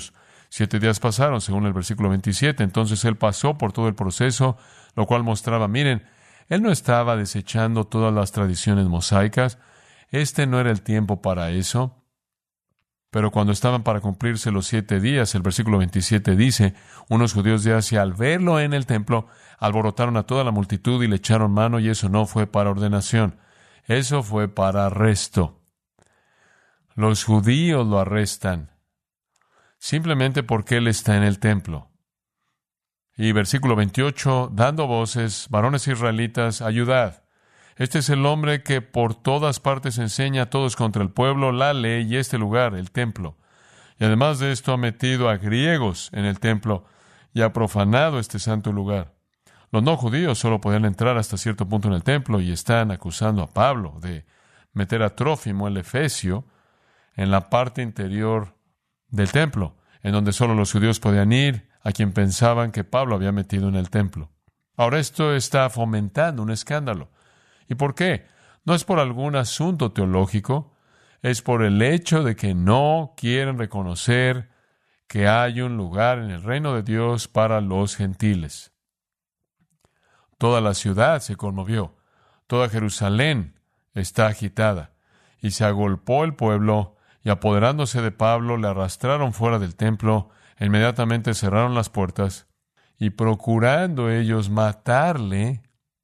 7 días pasaron, según el versículo 27. Entonces él pasó por todo el proceso, lo cual mostraba, miren, él no estaba desechando todas las tradiciones mosaicas. Este no era el tiempo para eso. Pero cuando estaban para cumplirse los 7 días, el versículo 27 dice, unos judíos de Asia, al verlo en el templo, alborotaron a toda la multitud y le echaron mano, y eso no fue para ordenación. Eso fue para arresto. Los judíos lo arrestan simplemente porque él está en el templo. Y versículo 28, dando voces, varones israelitas, ayudad. Este es el hombre que por todas partes enseña a todos contra el pueblo, la ley y este lugar, el templo. Y además de esto ha metido a griegos en el templo y ha profanado este santo lugar. Los no judíos solo podían entrar hasta cierto punto en el templo y están acusando a Pablo de meter a Trófimo, el efesio, en la parte interior del templo, en donde solo los judíos podían ir, a quien pensaban que Pablo había metido en el templo. Ahora esto está fomentando un escándalo. ¿Y por qué? No es por algún asunto teológico, es por el hecho de que no quieren reconocer que hay un lugar en el reino de Dios para los gentiles. Toda la ciudad se conmovió, toda Jerusalén está agitada, y se agolpó el pueblo, y apoderándose de Pablo, le arrastraron fuera del templo, e inmediatamente cerraron las puertas, y procurando ellos matarle,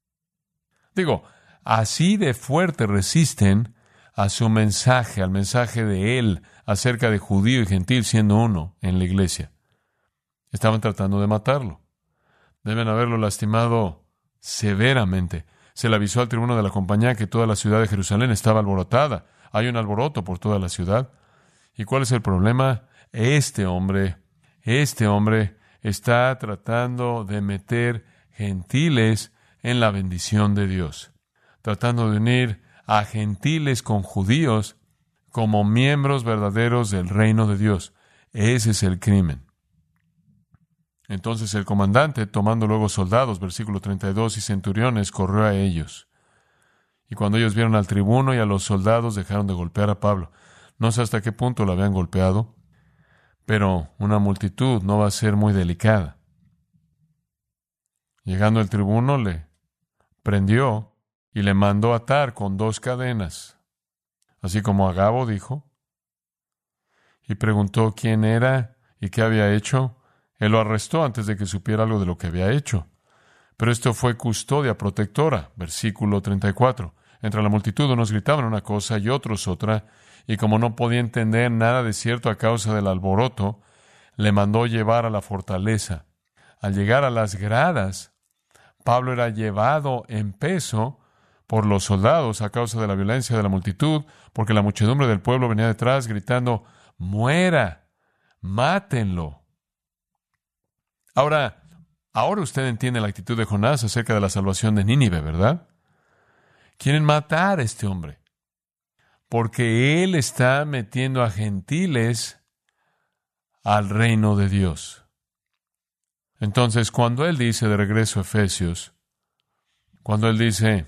así de fuerte resisten a su mensaje, al mensaje de él acerca de judío y gentil siendo uno en la iglesia. Estaban tratando de matarlo. Deben haberlo lastimado severamente. Se le avisó al tribuno de la compañía que toda la ciudad de Jerusalén estaba alborotada. Hay un alboroto por toda la ciudad. ¿Y cuál es el problema? Este hombre está tratando de meter gentiles en la bendición de Dios, tratando de unir a gentiles con judíos como miembros verdaderos del reino de Dios. Ese es el crimen. Entonces el comandante, tomando luego soldados, versículo 32, y centuriones, corrió a ellos. Y cuando ellos vieron al tribuno y a los soldados, dejaron de golpear a Pablo. No sé hasta qué punto lo habían golpeado, pero una multitud no va a ser muy delicada. Llegando el tribuno, le prendió y le mandó atar con 2 cadenas, así como Agabo dijo, y preguntó quién era y qué había hecho. Él lo arrestó antes de que supiera algo de lo que había hecho. Pero esto fue custodia protectora, versículo 34. Entre la multitud unos gritaban una cosa y otros otra, y como no podía entender nada de cierto a causa del alboroto, le mandó llevar a la fortaleza. Al llegar a las gradas, Pablo era llevado en peso por los soldados a causa de la violencia de la multitud, porque la muchedumbre del pueblo venía detrás gritando, ¡muera! ¡Mátenlo! Ahora usted entiende la actitud de Jonás acerca de la salvación de Nínive, ¿verdad? Quieren matar a este hombre, porque él está metiendo a gentiles al reino de Dios. Entonces, cuando él dice de regreso a Efesios, cuando él dice,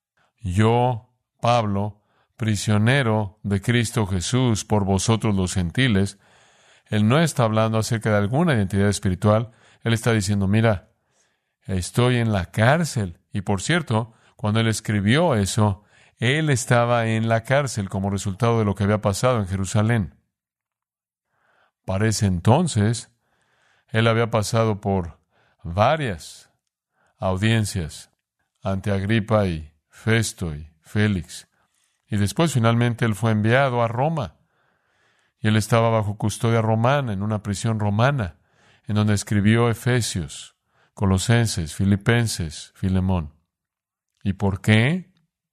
yo, Pablo, prisionero de Cristo Jesús por vosotros los gentiles, él no está hablando acerca de alguna identidad espiritual. Él está diciendo, mira, estoy en la cárcel. Y por cierto, cuando él escribió eso, él estaba en la cárcel como resultado de lo que había pasado en Jerusalén. Para ese entonces, él había pasado por varias audiencias ante Agripa y Festo y Félix. Y después finalmente él fue enviado a Roma. Y él estaba bajo custodia romana, en una prisión romana, en donde escribió Efesios, Colosenses, Filipenses, Filemón. ¿Y por qué?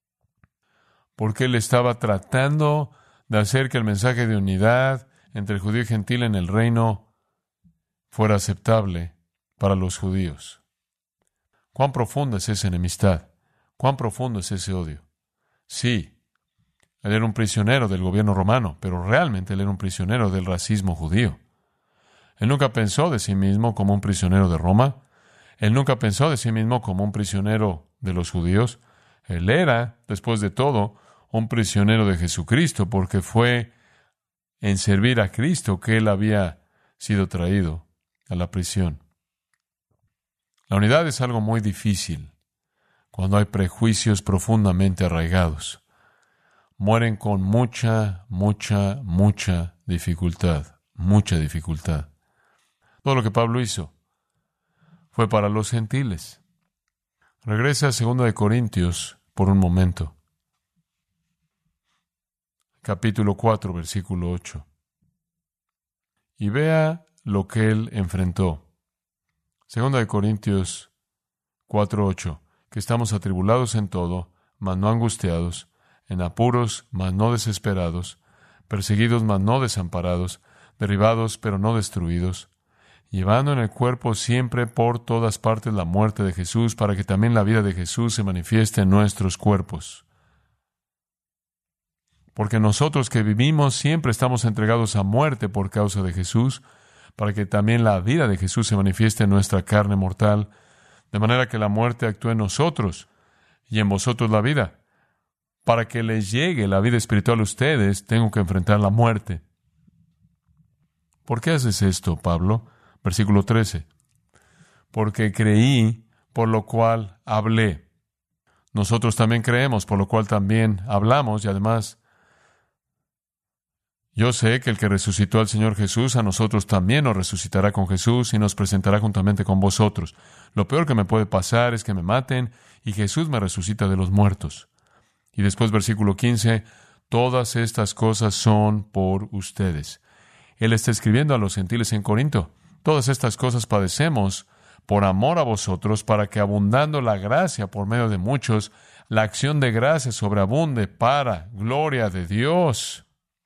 Porque él estaba tratando de hacer que el mensaje de unidad entre el judío y gentil en el reino fuera aceptable para los judíos. ¿Cuán profunda es esa enemistad? ¿Cuán profundo es ese odio? Sí, él era un prisionero del gobierno romano, pero realmente él era un prisionero del racismo judío. Él nunca pensó de sí mismo como un prisionero de Roma. Él nunca pensó de sí mismo como un prisionero de los judíos. Él era, después de todo, un prisionero de Jesucristo, porque fue en servir a Cristo que él había sido traído a la prisión. La unidad es algo muy difícil cuando hay prejuicios profundamente arraigados. Mueren con mucha dificultad, mucha dificultad. Todo lo que Pablo hizo fue para los gentiles. Regresa a 2 Corintios por un momento. Capítulo 4, versículo 8. Y vea lo que él enfrentó. 2 Corintios 4:8, que estamos atribulados en todo, mas no angustiados, en apuros, mas no desesperados, perseguidos, mas no desamparados, derribados, pero no destruidos, llevando en el cuerpo siempre por todas partes la muerte de Jesús, para que también la vida de Jesús se manifieste en nuestros cuerpos. Porque nosotros que vivimos siempre estamos entregados a muerte por causa de Jesús, para que también la vida de Jesús se manifieste en nuestra carne mortal, de manera que la muerte actúe en nosotros y en vosotros la vida. Para que les llegue la vida espiritual a ustedes, tengo que enfrentar la muerte. ¿Por qué haces esto, Pablo? Versículo 13. Porque creí, por lo cual hablé. Nosotros también creemos, por lo cual también hablamos, y además, yo sé que el que resucitó al Señor Jesús, a nosotros también nos resucitará con Jesús y nos presentará juntamente con vosotros. Lo peor que me puede pasar es que me maten y Jesús me resucita de los muertos. Y después, versículo 15, todas estas cosas son por ustedes. Él está escribiendo a los gentiles en Corinto. Todas estas cosas padecemos por amor a vosotros, para que abundando la gracia por medio de muchos, la acción de gracia sobreabunde para gloria de Dios.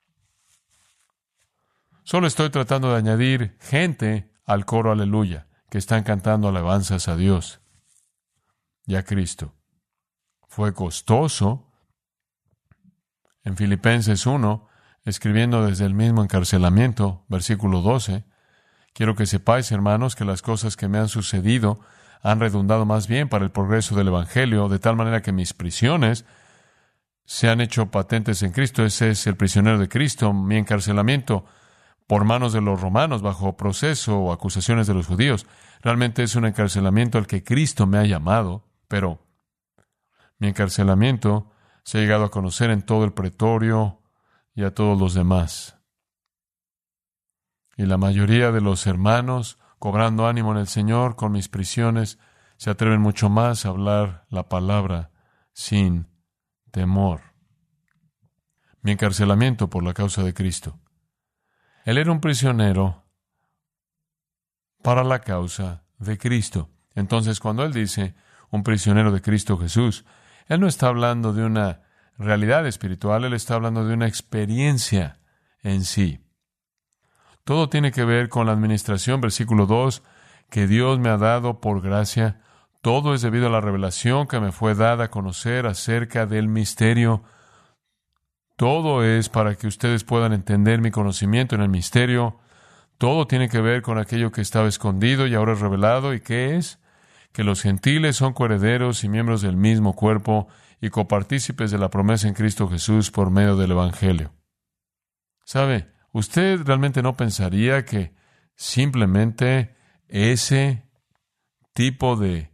Solo estoy tratando de añadir gente al coro aleluya, que están cantando alabanzas a Dios y a Cristo. Fue costoso. En Filipenses 1, escribiendo desde el mismo encarcelamiento, versículo 12, quiero que sepáis, hermanos, que las cosas que me han sucedido han redundado más bien para el progreso del Evangelio, de tal manera que mis prisiones se han hecho patentes en Cristo. Ese es el prisionero de Cristo. Mi encarcelamiento por manos de los romanos, bajo proceso o acusaciones de los judíos, realmente es un encarcelamiento al que Cristo me ha llamado, pero mi encarcelamiento se ha llegado a conocer en todo el pretorio y a todos los demás. Y la mayoría de los hermanos, cobrando ánimo en el Señor con mis prisiones, se atreven mucho más a hablar la palabra sin temor. Mi encarcelamiento por la causa de Cristo. Él era un prisionero para la causa de Cristo. Entonces, cuando él dice un prisionero de Cristo Jesús, él no está hablando de una realidad espiritual, él está hablando de una experiencia en sí. Todo tiene que ver con la administración, versículo 2, que Dios me ha dado por gracia. Todo es debido a la revelación que me fue dada a conocer acerca del misterio. Todo es para que ustedes puedan entender mi conocimiento en el misterio. Todo tiene que ver con aquello que estaba escondido y ahora es revelado. ¿Y qué es? Que los gentiles son coherederos y miembros del mismo cuerpo y copartícipes de la promesa en Cristo Jesús por medio del Evangelio. ¿Sabe? ¿Usted realmente no pensaría que simplemente ese tipo de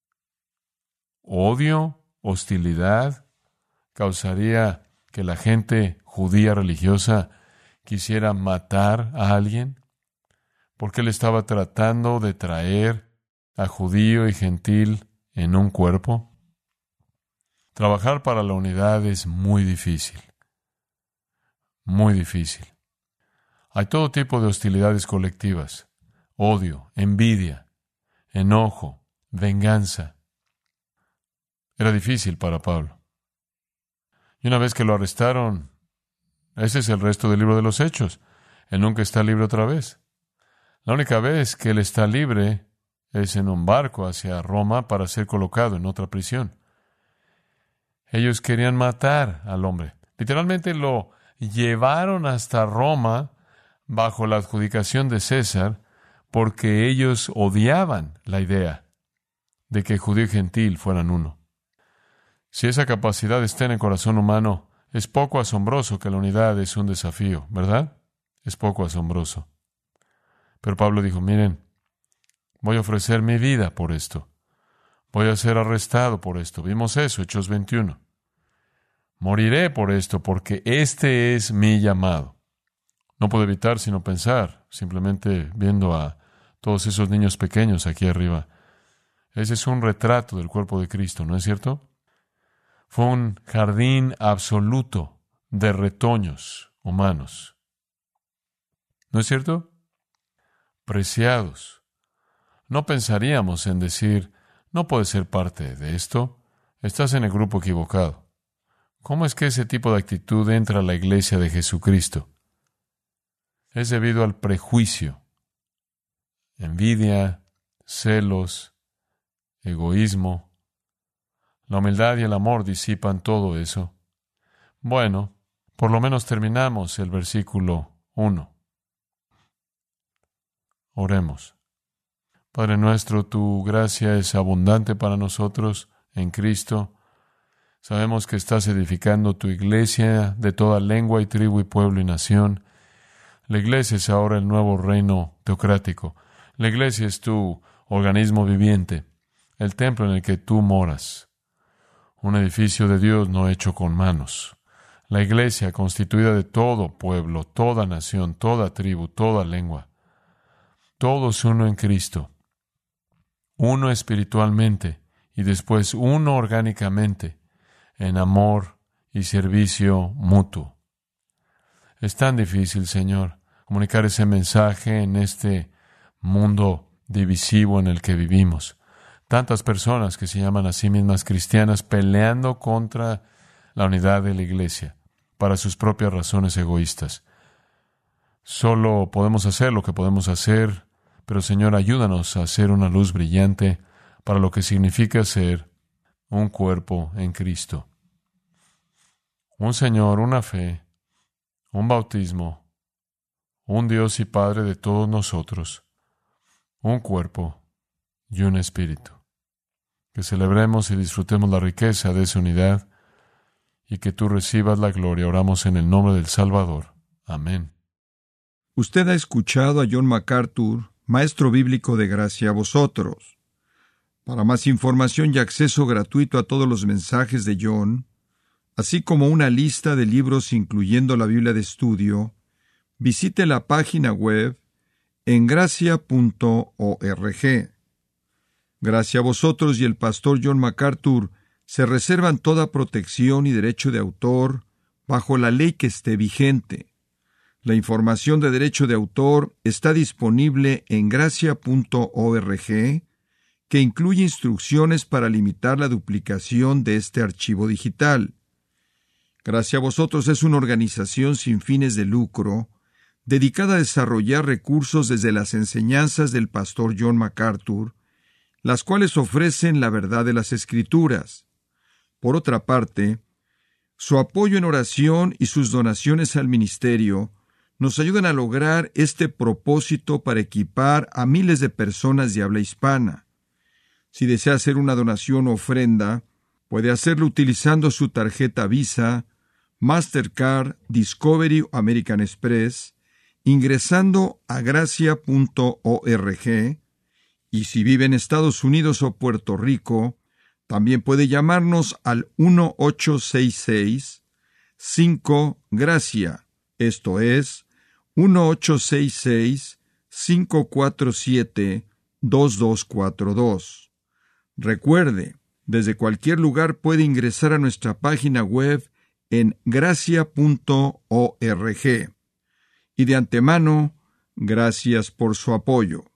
odio, hostilidad, causaría que la gente judía religiosa quisiera matar a alguien? Porque él estaba tratando de traer a judío y gentil en un cuerpo. Trabajar para la unidad es muy difícil. Muy difícil. Hay todo tipo de hostilidades colectivas: odio, envidia, enojo, venganza. Era difícil para Pablo. Y una vez que lo arrestaron, ese es el resto del libro de los Hechos. Él nunca está libre otra vez. La única vez que él está libre es en un barco hacia Roma para ser colocado en otra prisión. Ellos querían matar al hombre. Literalmente lo llevaron hasta Roma bajo la adjudicación de César, porque ellos odiaban la idea de que judío y gentil fueran uno. Si esa capacidad está en el corazón humano, es poco asombroso que la unidad es un desafío, ¿verdad? Es poco asombroso. Pero Pablo dijo, miren, voy a ofrecer mi vida por esto. Voy a ser arrestado por esto. Vimos eso, Hechos 21. Moriré por esto porque este es mi llamado. No puedo evitar sino pensar, simplemente viendo a todos esos niños pequeños aquí arriba. Ese es un retrato del cuerpo de Cristo, ¿no es cierto? Fue un jardín absoluto de retoños humanos. ¿No es cierto? Preciados. No pensaríamos en decir, no puedes ser parte de esto. Estás en el grupo equivocado. ¿Cómo es que ese tipo de actitud entra a la iglesia de Jesucristo? Es debido al prejuicio, envidia, celos, egoísmo. La humildad y el amor disipan todo eso. Bueno, por lo menos terminamos el versículo 1. Oremos. Padre nuestro, tu gracia es abundante para nosotros en Cristo. Sabemos que estás edificando tu iglesia de toda lengua y tribu y pueblo y nación. La iglesia es ahora el nuevo reino teocrático. La iglesia es tu organismo viviente, el templo en el que tú moras. Un edificio de Dios no hecho con manos. La iglesia constituida de todo pueblo, toda nación, toda tribu, toda lengua. Todos uno en Cristo. Uno espiritualmente y después uno orgánicamente en amor y servicio mutuo. Es tan difícil, Señor, comunicar ese mensaje en este mundo divisivo en el que vivimos. Tantas personas que se llaman a sí mismas cristianas peleando contra la unidad de la iglesia para sus propias razones egoístas. Solo podemos hacer lo que podemos hacer, pero Señor, ayúdanos a hacer una luz brillante para lo que significa ser un cuerpo en Cristo. Un Señor, una fe, un bautismo, un Dios y Padre de todos nosotros, un cuerpo y un espíritu. Que celebremos y disfrutemos la riqueza de esa unidad y que tú recibas la gloria. Oramos en el nombre del Salvador. Amén. Usted ha escuchado a John MacArthur, maestro bíblico de gracia a vosotros. Para más información y acceso gratuito a todos los mensajes de John, así como una lista de libros incluyendo la Biblia de estudio, visite la página web en gracia.org. Gracia a vosotros y el pastor John MacArthur se reservan toda protección y derecho de autor bajo la ley que esté vigente. La información de derecho de autor está disponible en gracia.org, que incluye instrucciones para limitar la duplicación de este archivo digital. Gracia a vosotros es una organización sin fines de lucro, dedicada a desarrollar recursos desde las enseñanzas del pastor John MacArthur, las cuales ofrecen la verdad de las Escrituras. Por otra parte, su apoyo en oración y sus donaciones al ministerio nos ayudan a lograr este propósito para equipar a miles de personas de habla hispana. Si desea hacer una donación o ofrenda, puede hacerlo utilizando su tarjeta Visa, Mastercard, Discovery o American Express, ingresando a gracia.org, y si vive en Estados Unidos o Puerto Rico, también puede llamarnos al 1-866-5-GRACIA, esto es, 1-866-547-2242. Recuerde, desde cualquier lugar puede ingresar a nuestra página web en gracia.org. Y de antemano, gracias por su apoyo.